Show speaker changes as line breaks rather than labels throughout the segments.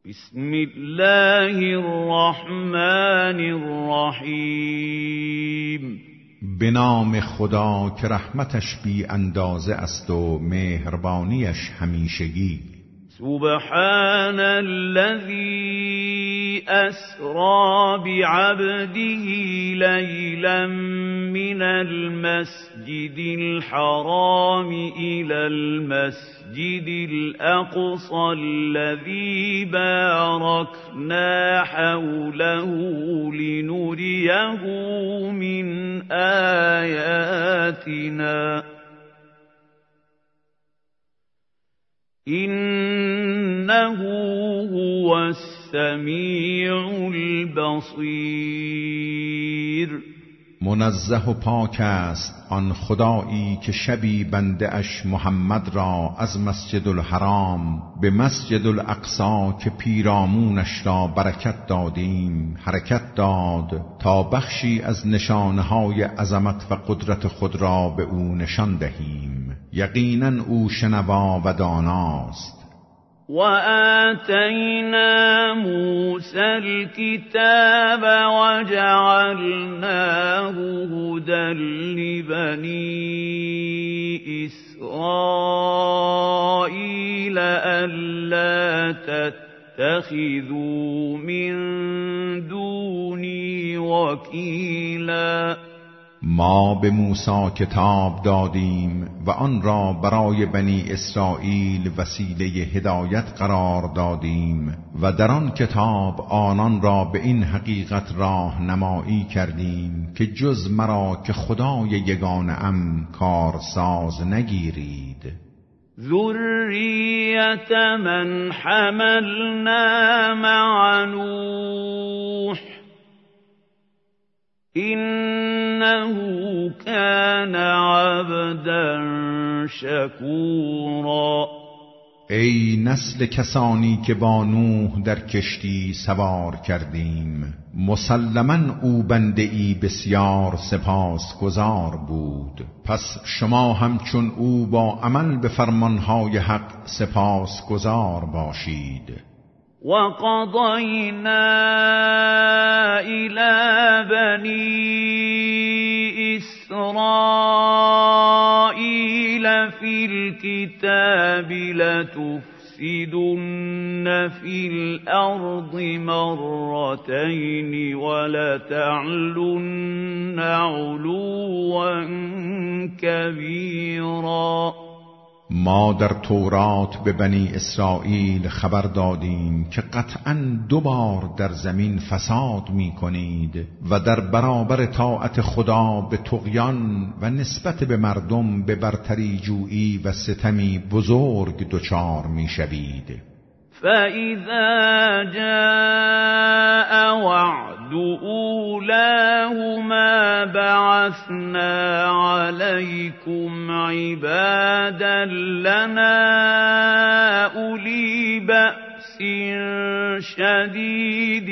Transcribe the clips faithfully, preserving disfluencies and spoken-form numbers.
بسم الله الرحمن الرحیم.
به نام خدا که رحمتش بی اندازه است و مهربانیش همیشگی.
سبحان الذي أسرى بعبده ليلا من المسجد الحرام إلى المسجد الأقصى الذي باركنا حوله لنريه من آياتنا إنه هو السمیع البصیر.
منزه و پاک است آن خدایی که شبی بنده اش محمد را از مسجد الحرام به مسجد الاقصی که پیرامونش را برکت دادیم حرکت داد تا بخشی از نشانهای عظمت و قدرت خود را به او نشان دهیم. یقینا او شنوا و داناست.
وآتينا موسى الكتاب وجعلناه هدى لبني إسرائيل ألا تتخذوا من دوني وكيلا.
ما به موسی کتاب دادیم و آن را برای بنی اسرائیل وسیله هدایت قرار دادیم و در آن کتاب آنان را به این حقیقت راهنمایی کردیم که جز مرا که خدای یگانه ام کارساز نگیرید.
ذریة من حملنا مع نوح إنه كان عبدا شکورا.
ای نسل کسانی که با نوح در کشتی سوار کردیم مسلماً او بنده ای بسیار سپاسگزار بود. پس شما همچون او با عمل به فرمانهای حق سپاسگزار باشید.
وَقَضَيْنَا إِلَى بَنِي إِسْرَائِيلَ فِي الْكِتَابِ لَتُفْسِدُنَّ فِي الْأَرْضِ مَرَّتَيْنِ وَلَتَعْلُنَّ عُلُوًّا كَبِيرًا.
ما در تورات به بنی اسرائیل خبر دادیم که قطعاً دو بار در زمین فساد می کنید و در برابر طاعت خدا به طغیان و نسبت به مردم به برتری جویی و ستمی بزرگ دچار می شوید.
فَإِذَا جَاءَ وَعْدُ أُولَاهُمَا بَعَثْنَا عَلَيْكُمْ عِبَادًا لَنَا أُولِي بَأْسٍ شَدِيدٍ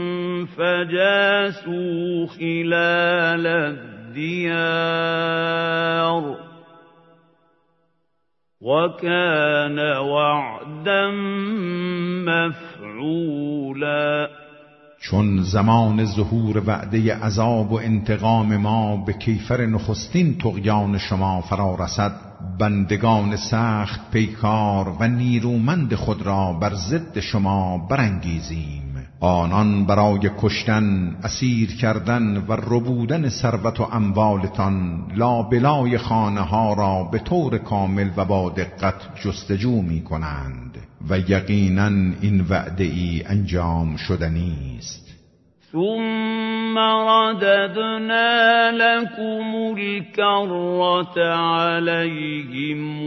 فَجَاسُوا خِلَالَ الدِّيَارِ وَكَانَ وَعْدًا مَفْعُولًا.
چون زمان ظهور وعده عذاب و انتقام ما به کیفر نخستین طغیان شما فرا رسد بندگان سخت پیکار و نیرومند خود را بر ضد شما برانگیزیم. آنان برای کشتن، اسیر کردن و ربودن ثروت و اموالتان لابلای خانه ها را به طور کامل و با دقت جستجو می کنند و یقیناً این وعده ای انجام شدنی است.
ثم رددنا لكم الكرة عليهم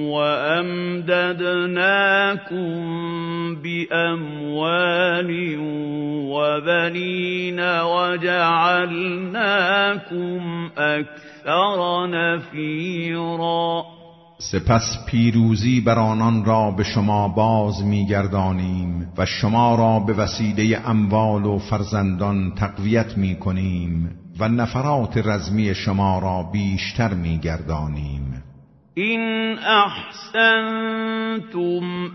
وأمددناكم بأموال وبنين وجعلناكم أكثر نفيرا.
سپس پیروزی بر آنان را به شما باز می‌گردانیم و شما را به وسیله اموال و فرزندان تقویت می‌کنیم و نفرات رزمی شما را بیشتر می‌گردانیم.
إن أحسنتم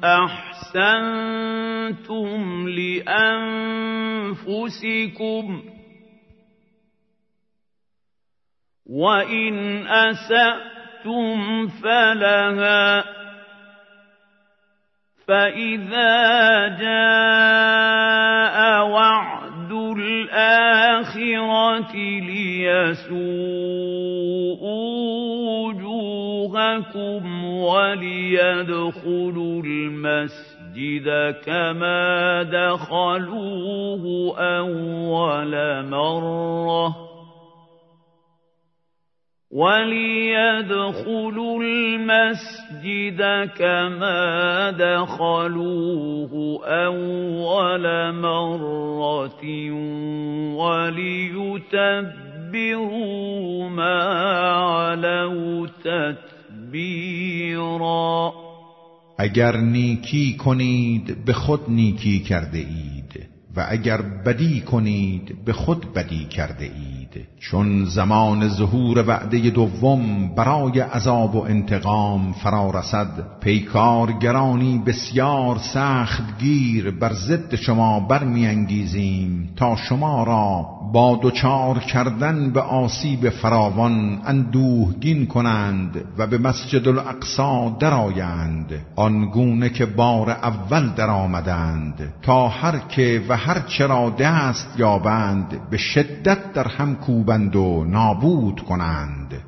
أحسنتم لأنفسكم وإن أسأتم فلها فإذا جاء وعد الآخرة ليسوءوا وجوهكم وليدخلوا المسجد كما دخلوه أول مرة وليدخلوا المسجد كما دخلوه أول مرة وليتبروا ما علوا تتبیرا.
اگر نیکی کنید به خود نیکی کرده اید و اگر بدی کنید به خود بدی کرده اید. چون زمان ظهور وعده دوم برای عذاب و انتقام فرا رسد، پیکارگرانی بسیار سخت گیر بر ضد شما برمی انگیزیم تا شما را با دچار کردن به آسیب فراوان اندوهگین کنند و به مسجد الاقصی درآیند، آنگونه که بار اول در آمدند، تا هر که و هر چرا دست یابند به شدت در هم کوبند و نابود کنند.